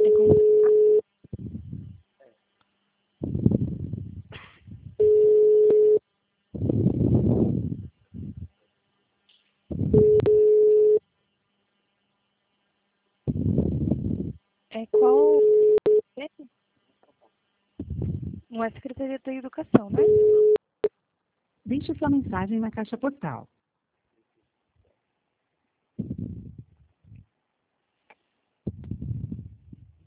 Qual? Não é Secretaria da Educação, né? Deixe sua mensagem na caixa postal